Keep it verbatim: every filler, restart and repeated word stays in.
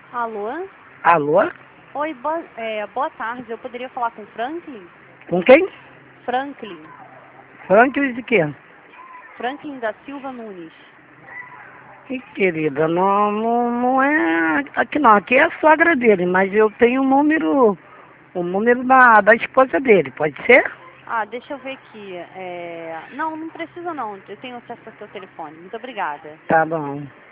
Alô? Alô? Oi, boa, é, boa tarde. Eu poderia falar com Franklin? Com quem? Franklin. Franklin de quê? Franklin da Silva Nunes. Ih, querida, não, não, não é aqui não, aqui é a sogra dele, mas eu tenho o número, o número da, da esposa dele, pode ser? Ah, deixa eu ver aqui. É... Não, não precisa não. Eu tenho acesso ao seu telefone. Muito obrigada. Tá bom.